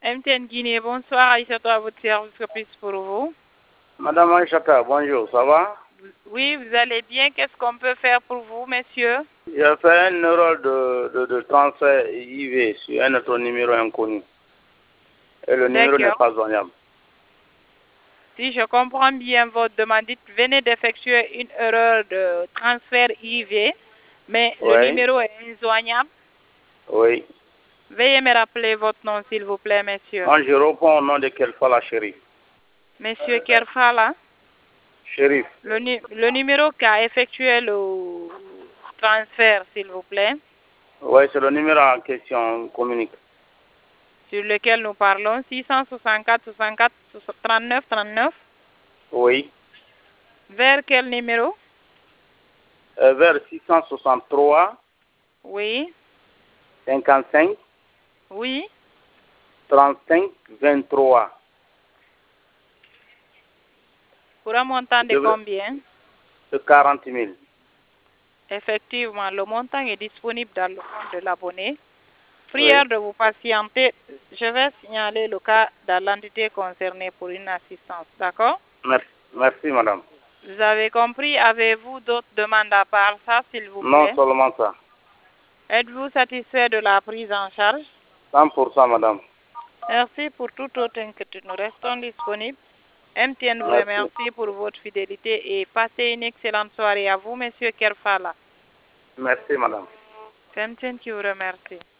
MTN Guinée, bonsoir. Aïssatou à votre service, que puis pour vous? Madame Aïchata, bonjour, ça va? Oui, vous allez bien. Qu'est-ce qu'on peut faire pour vous, monsieur? J'ai fait un erreur de transfert IV sur un autre numéro inconnu. Et le numéro n'est pas joignable. Si je comprends bien votre demande, venez d'effectuer une erreur de transfert IV, mais le numéro est injoignable. Oui. Veuillez me rappeler votre nom, s'il vous plaît, monsieur. Moi, je réponds au nom de Kelfala Chérif. Monsieur Kerfala? Chérif. Le numéro qui a effectué le transfert, s'il vous plaît. Oui, c'est le numéro en question, communique. Sur lequel nous parlons, 664 64 39 39. Oui. Vers quel numéro? Vers 663. Oui. 55. Oui. 35 23. Pour un montant de combien? De 40 000. Effectivement, le montant est disponible dans le compte de l'abonné. Prière de vous patienter. Je vais signaler le cas dans l'entité concernée pour une assistance. D'accord? Merci, madame. Vous avez compris? Avez-vous d'autres demandes à part ça, s'il vous plaît? Non, seulement ça. Êtes-vous satisfait de la prise en charge? 100%, madame. Merci pour toute autre inquiétude. Nous restons disponibles. MTN vous remercie pour votre fidélité et passez une excellente soirée à vous, monsieur Kerfala. Merci, madame. C'est MTN qui vous remercie.